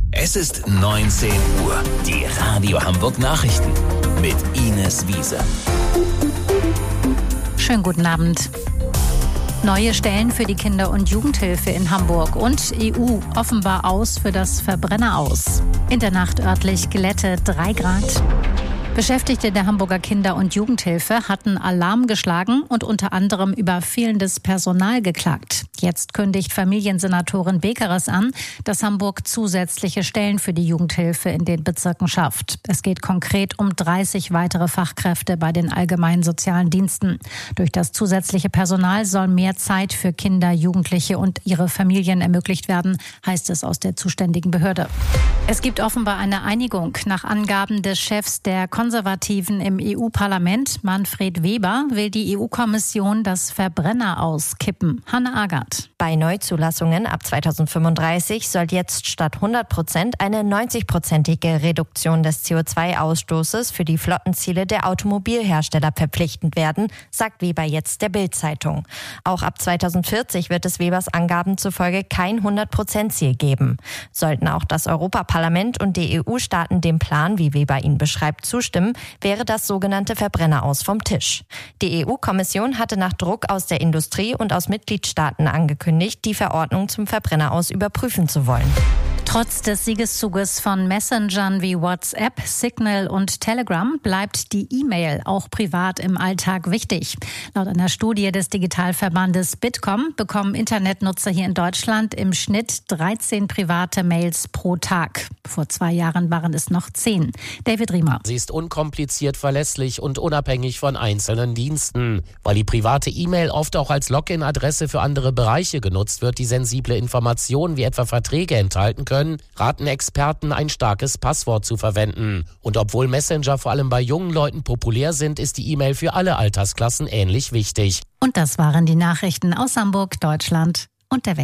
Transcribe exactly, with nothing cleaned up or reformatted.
Es ist neunzehn Uhr. Die Radio Hamburg Nachrichten mit Ines Wiese. Schönen guten Abend. Neue Stellen für die Kinder- und Jugendhilfe in Hamburg und E U offenbar aus für das Verbrenner-Aus. In der Nacht örtlich Glätte drei Grad. Beschäftigte der Hamburger Kinder- und Jugendhilfe hatten Alarm geschlagen und unter anderem über fehlendes Personal geklagt. Jetzt kündigt Familiensenatorin Bekeres an, dass Hamburg zusätzliche Stellen für die Jugendhilfe in den Bezirken schafft. Es geht konkret um dreißig weitere Fachkräfte bei den allgemeinen sozialen Diensten. Durch das zusätzliche Personal soll mehr Zeit für Kinder, Jugendliche und ihre Familien ermöglicht werden, heißt es aus der zuständigen Behörde. Es gibt offenbar eine Einigung. Nach Angaben des Chefs der Konservativen im E U-Parlament, Manfred Weber, will die E U-Kommission das Verbrenner-Aus kippen. Hanne Agert. Bei Neuzulassungen ab zweitausendfünfunddreißig soll jetzt statt hundert Prozent eine neunzig-prozentige Reduktion des C O zwei Ausstoßes für die Flottenziele der Automobilhersteller verpflichtend werden, sagt Weber jetzt der Bild-Zeitung. Auch ab zweitausendvierzig wird es Webers Angaben zufolge kein hundert Prozent Ziel geben. Sollten auch das Europaparlament und die E U-Staaten dem Plan, wie Weber ihn beschreibt, zustimmen, wäre das sogenannte Verbrenner-Aus vom Tisch. Die E U-Kommission hatte nach Druck aus der Industrie und aus Mitgliedstaaten angekündigt, die Verordnung zum Verbrenner-Aus überprüfen zu wollen. Trotz des Siegeszuges von Messengern wie WhatsApp, Signal und Telegram bleibt die E-Mail auch privat im Alltag wichtig. Laut einer Studie des Digitalverbandes Bitkom bekommen Internetnutzer hier in Deutschland im Schnitt dreizehn private Mails pro Tag. Vor zwei Jahren waren es noch zehn. David Riemer. Sie ist unkompliziert, verlässlich und unabhängig von einzelnen Diensten. Weil die private E-Mail oft auch als Login-Adresse für andere Bereiche genutzt wird, die sensible Informationen wie etwa Verträge enthalten können, raten Experten, ein starkes Passwort zu verwenden. Und obwohl Messenger vor allem bei jungen Leuten populär sind, ist die E-Mail für alle Altersklassen ähnlich wichtig. Und das waren die Nachrichten aus Hamburg, Deutschland und der Welt.